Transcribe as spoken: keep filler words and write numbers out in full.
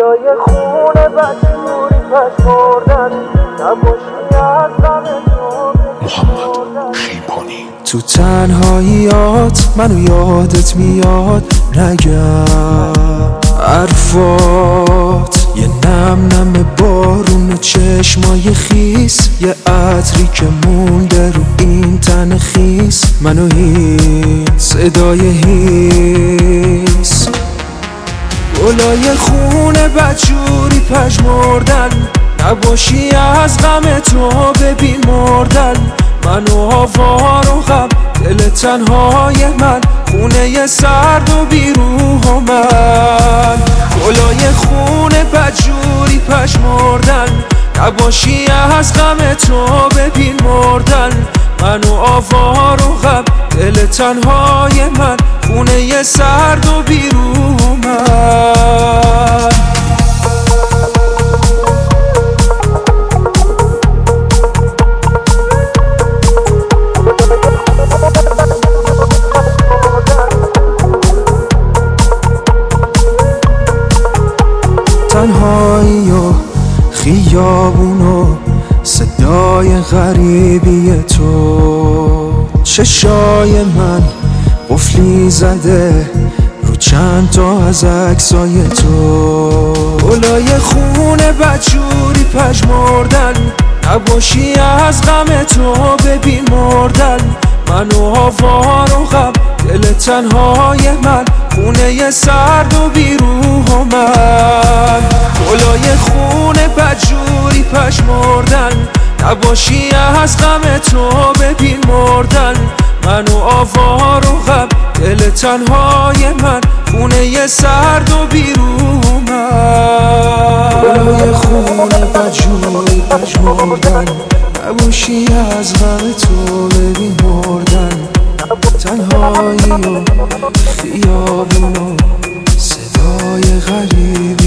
گلای خونه بچوری پشمردن نباشی از غم تو محمد خیبانی. تو تنهاییات منو یادت میاد نگم حرفات، یه نم نم بارون و چشمای خیس، یه عطری که مونده رو این تن خیس، منو هیس صدای هیس. گلای خونه بچوری پژمردن نباشی از غم تو ببین مردن، منو آوار و غم دل تنهای من، خونه سرد و بیروح من. گلای خونه بجوری پژمردن نباشی از غم تو ببین مردن، منو آوار و غم دل تنهای من، خونه سرد و بیروح من. تنهایی و خیابون و صدای غریبی تو، چشای من قفلی زده رو چند تا از عکسای تو. گلای خونه بچوری پژمردن نباشی از غم تو ببین مردن، منو آوار و غم دل تنهای من، خونه سرد و بیروح من. گلای خونه بجوری پژمردن نباشی از غم تو ببین مردن، منو آوار و غم دل تنهای من، خونه سرد و بیروح من. گلای خونه بجوری پژمردن نباشی از غم تو ببین مردن، تنهایی و خیابون و صدای غریب